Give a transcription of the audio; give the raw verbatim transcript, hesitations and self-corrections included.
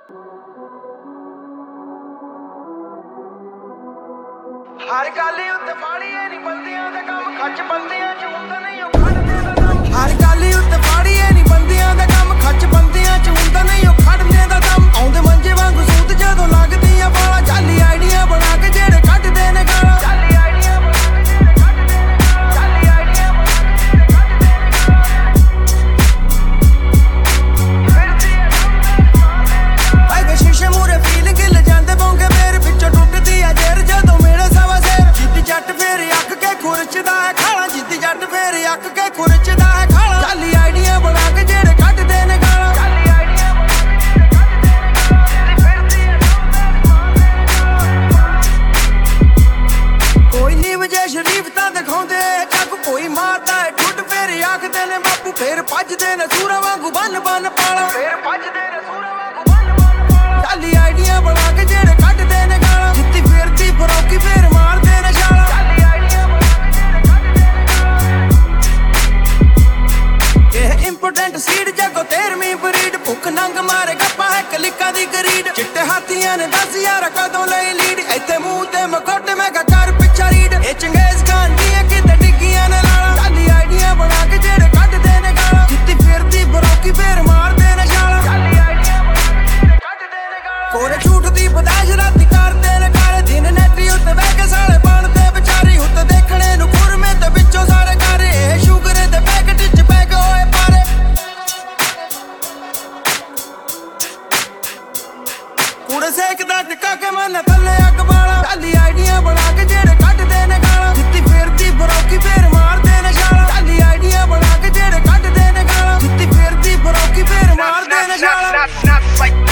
हर गाली उत्ते फाड़िए नी बंदियां दा कम खच बंदियां च हुंदा नहीं ओ खड़ने दा दम। हर गाली उत्ते फाड़िए नी बंदियां दा कम खच बंदियां च हुंदा नहीं ओ खड़ने दा दम। आउंदे मंजे वांगू सूत जदों लगदियां बाला जाली आइडिया बना के जेड़े कड्डदे ने गाला। जाली आइडिया बना के जेड़े कड्डदे ने गाला। जाली आइडिया बना के जेड़े कड्डदे ने गाला। फिरदी है डंडे आए गए शीशे मूरे फीलिंग गिल जांदे बोंगे मेरे पिछों टुटदी है जेर जदों मेरे सवा सिर। जिद्दी जट फेर अक के खुरचदा है खाला। जिद्दी जट फेर अक के खुरचदा है खाला। जाली आइडिया बना के जेड़े कड्डदे ने गाला। जाली आइडिया बना के जेड़े कड्डदे ने गाला। जिद्दी फिरदी है डंडे मारदे। कोई नीव जे शरीफ तां दिखाउंदे जग कोई मारदा है ठुड फेर आखदे ने बापू फेर भजदे ने सूरा वांगू बन बन पाला। फेर भजदे ने सूरा वांगू बन बन पाला। जाली आइडिया बना के जेड़े कड्डदे ने गाला। जिद्दी फिरदी फरौकी फेर मारदे ने छाला। जाली आइडिया बना के जेड़े कड्डदे ने गाला। एह इंपोर्टेंट सीड जगो तेरहवीं ब्रीड भुख नंग मारे गप्पा है कलिका दी गरीड। चिट्टे हाथियां ने दस यार कदों लई लीड इत्थे मूंह ते मकोटे मैं कर पिछा रीड। ए चंगेज खान दियां किते डिग्गियां ने लाला। जाली आइडिया बना के जेड़े कड्डदे ने गाला। जिद्दी फिरदी फरौकी फेर मारदे ने छाला। जाली आइडिया बना के जेड़े कड्डदे ने गाला। कोरे झूठ दी बदाश राती करदे ने कारे दिन नेटी उत्ते बह के साले बनदे बेचारी उत्ते देखणे नूं खुरमे ते विचों सारे कारे। ए शुगर दे पैकेट च पै गए होए पारे। कूड़े सेकदा टिका के मन थल्ले अग बाला। जाली आइडिया बना के जेड़े कड्डदे ने गाला। जिद्दी फिरदी फरौकी फेर मारदे ने छाला। जाली आइडिया बना के जेड़े कड्डदे ने गाला। जिद्दी फिरदी फरौकी फेर मारदे ने छाला।